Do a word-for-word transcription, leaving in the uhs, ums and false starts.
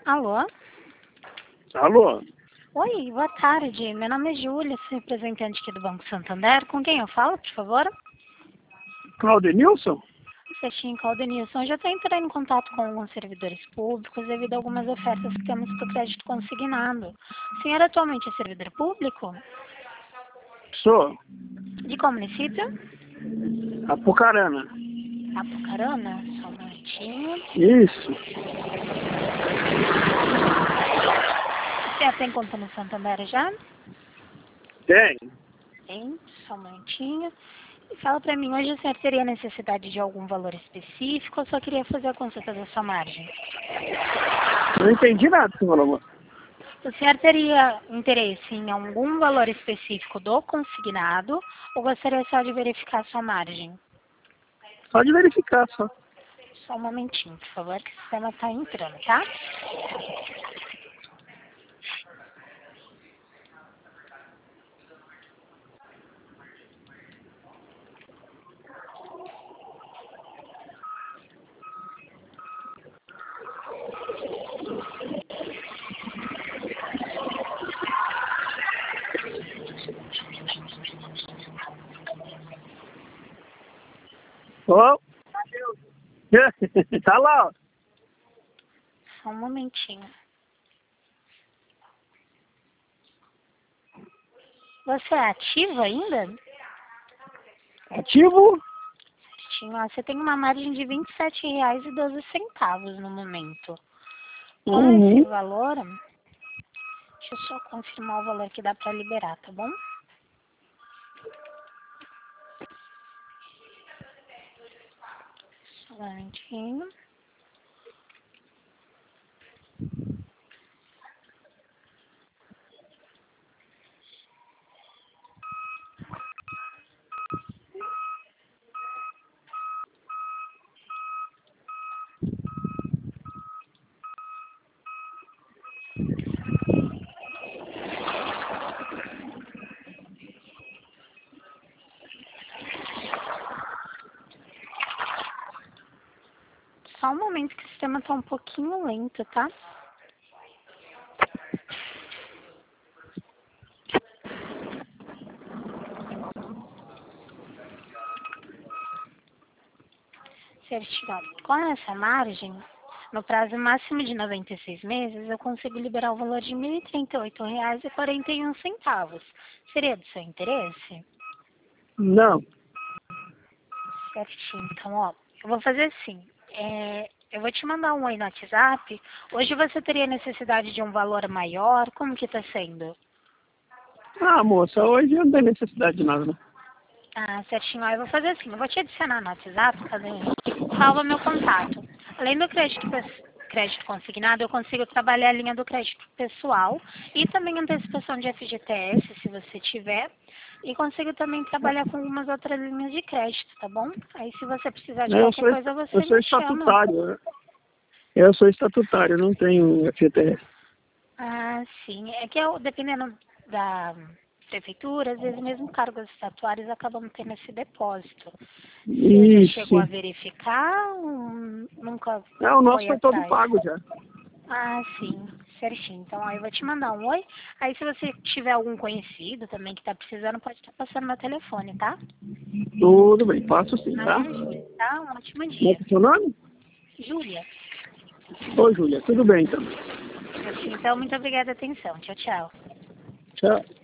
Alô? Alô? Oi, boa tarde. Meu nome é Júlia, sou representante aqui do Banco Santander. Com quem eu falo, por favor? Claudenilson? Certinho, Claudenilson. Eu já estou entrando em contato com alguns servidores públicos devido a algumas ofertas que temos para o crédito consignado. O senhor atualmente é servidor público? Sou. De qual município? Apucarana. Apucarana? Só um momentinho. Isso. O senhor tem conta no Santander já? Tem. Tem, só um momentinho. E fala para mim, hoje o senhor teria necessidade de algum valor específico ou só queria fazer a consulta da sua margem? Não entendi nada que você falou, amor. O senhor teria interesse em algum valor específico do consignado ou gostaria só de verificar a sua margem? Só de verificar, só. Só um momentinho, por favor, que o sistema está entrando, tá? Ô? Tá lá, ó. Só um momentinho. Você é ativo ainda? Ativo? Certinho, ó, você tem uma margem de vinte e sete reais e doze centavos no momento. Com Uhum. esse valor, deixa eu só confirmar o valor que dá para liberar, tá bom? Só um momentinho. Só um momento que o sistema está um pouquinho lento, tá? Certinho. Com essa margem, no prazo máximo de noventa e seis meses, eu consigo liberar o valor de mil e trinta e oito reais e quarenta e um centavos. Seria do seu interesse? Não. Certinho. Então, ó, eu vou fazer assim. É, eu vou te mandar um oi no WhatsApp. Hoje você teria necessidade de um valor maior? Como que tá sendo? Ah, moça, hoje eu não tenho necessidade de nada, né? Ah, certinho. Ó, eu vou fazer assim. Eu vou te adicionar no WhatsApp, cadê? Salva meu contato. Além do crédito, pes- crédito consignado, eu consigo trabalhar a linha do crédito pessoal e também antecipação de F G T S, se você tiver. E consigo também trabalhar com algumas outras linhas de crédito, tá bom? Aí se você precisar de Eu qualquer sou, coisa, você eu sou me chama. estatutário, né? Eu sou estatutário, eu não tenho F G T S. Ah, sim. É que eu, dependendo da prefeitura, às vezes mesmo cargos estatuários acabam tendo esse depósito. Você já Isso. chegou a verificar ou nunca É, o nosso foi foi todo atrás? pago já. Ah, sim, certinho. Então, aí eu vou te mandar um oi. Aí, se você tiver algum conhecido também que tá precisando, pode estar passando meu telefone, tá? Tudo bem, faço sim, Meu tá? nome é Júlia, tá? Um ótimo Como é dia. que é o seu nome? Júlia. Ô, Júlia, tudo bem, então. Certinho. Então, muito obrigada pela atenção. Tchau, tchau. Tchau.